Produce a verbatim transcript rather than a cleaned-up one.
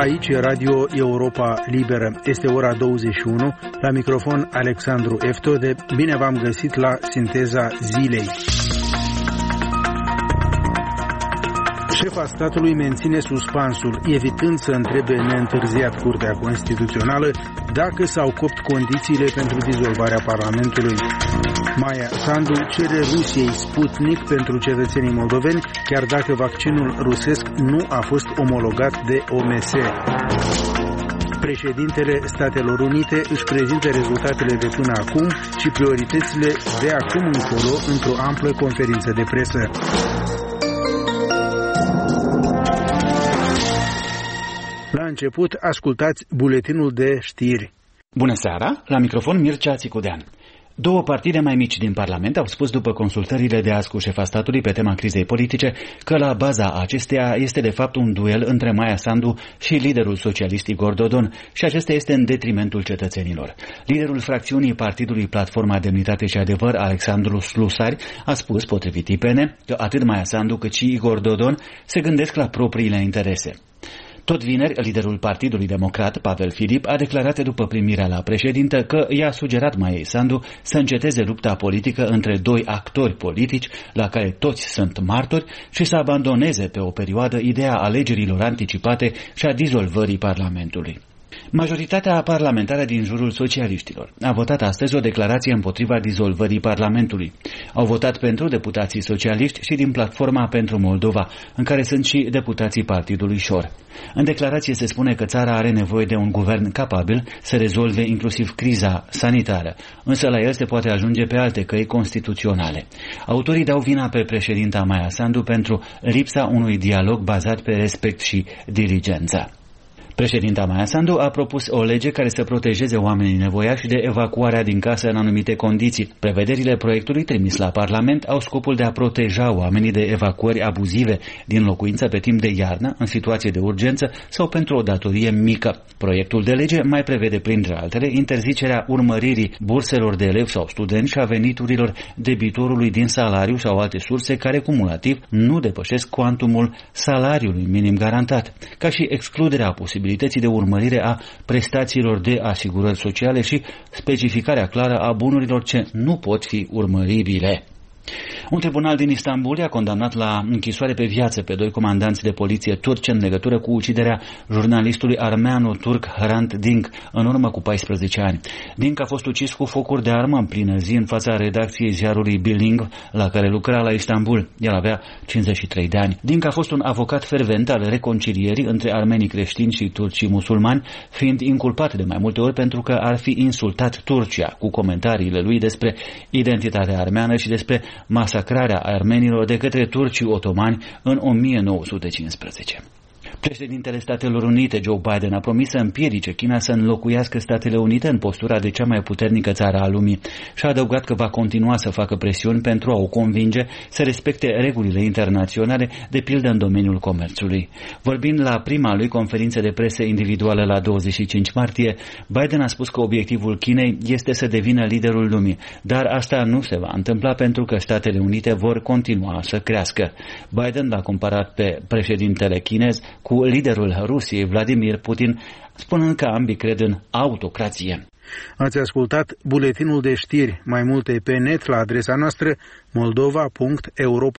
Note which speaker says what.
Speaker 1: Aici e Radio Europa Liberă. Este ora douăzeci și unu. La microfon Alexandru Eftode. Bine v-am găsit la Sinteza Zilei. Șefa statului menține suspansul, evitând să întrebe neîntârziat Curtea Constituțională dacă s-au copt condițiile pentru dizolvarea Parlamentului. Maia Sandu cere Rusiei Sputnik pentru cetățenii moldoveni, chiar dacă vaccinul rusesc nu a fost omologat de O M S. Președintele Statelor Unite își prezintă rezultatele de până acum și prioritățile de acum încolo într-o amplă conferință de presă. La început, ascultați buletinul de știri.
Speaker 2: Bună seara, la microfon Mircea Țicudean. Două partide mai mici din Parlament au spus după consultările de azi cu șefa statului pe tema crizei politice că la baza acesteia este de fapt un duel între Maia Sandu și liderul socialist Igor Dodon și acesta este în detrimentul cetățenilor. Liderul fracțiunii Partidului Platforma Demnitate și Adevăr, Alexandru Slusari, a spus, potrivit I P N, că atât Maia Sandu cât și Igor Dodon se gândesc la propriile interese. Tot vineri, liderul Partidului Democrat, Pavel Filip, a declarat după primirea la președintă că i-a sugerat Maiei Sandu să înceteze lupta politică între doi actori politici, la care toți sunt martori, și să abandoneze pe o perioadă ideea alegerilor anticipate și a dizolvării Parlamentului. Majoritatea parlamentară din jurul socialiștilor a votat astăzi o declarație împotriva dizolvării Parlamentului. Au votat pentru deputații socialiști și din Platforma pentru Moldova, în care sunt și deputații Partidului Șor. În declarație se spune că țara are nevoie de un guvern capabil să rezolve inclusiv criza sanitară, însă la el se poate ajunge pe alte căi constituționale. Autorii dau vina pe președinta Maia Sandu pentru lipsa unui dialog bazat pe respect și diligență. Președinta Maia Sandu a propus o lege care să protejeze oamenii nevoiași de evacuarea din casă în anumite condiții. Prevederile proiectului trimis la Parlament au scopul de a proteja oamenii de evacuări abuzive din locuință pe timp de iarnă, în situație de urgență sau pentru o datorie mică. Proiectul de lege mai prevede, printre altele, interzicerea urmăririi burselor de elevi sau studenți și a veniturilor debitorului din salariu sau alte surse care cumulativ nu depășesc cuantumul salariului minim garantat, ca și excluderea posibilității de urmărire a prestațiilor de asigurări sociale și specificarea clară a bunurilor ce nu pot fi urmăribile. Un tribunal din Istanbul a condamnat la închisoare pe viață pe doi comandanți de poliție turci în legătură cu uciderea jurnalistului armeano-turc Hrant Dink în urmă cu paisprezece ani. Dink a fost ucis cu focuri de armă în plină zi în fața redacției ziarului Bilingv, la care lucra la Istanbul. El avea cincizeci și trei de ani. Dink a fost un avocat fervent al reconcilierii între armenii creștini și turcii musulmani, fiind inculpat de mai multe ori pentru că ar fi insultat Turcia cu comentariile lui despre identitatea armeană și despre masacrarea armenilor de către turcii otomani în o mie nouă sute cincisprezece. Președintele Statelor Unite, Joe Biden, a promis să împiedice China să înlocuiască Statele Unite în postura de cea mai puternică țară a lumii și a adăugat că va continua să facă presiuni pentru a o convinge să respecte regulile internaționale, de pildă în domeniul comerțului. Vorbind la prima lui conferință de presă individuală la douăzeci și cinci martie, Biden a spus că obiectivul Chinei este să devină liderul lumii, dar asta nu se va întâmpla pentru că Statele Unite vor continua să crească. Biden l-a comparat pe președintele chinez cu liderul Rusiei, Vladimir Putin, spunând că ambii cred în autocrație.
Speaker 1: Ați ascultat buletinul de știri. Mai multe pe net la adresa noastră moldova punct europa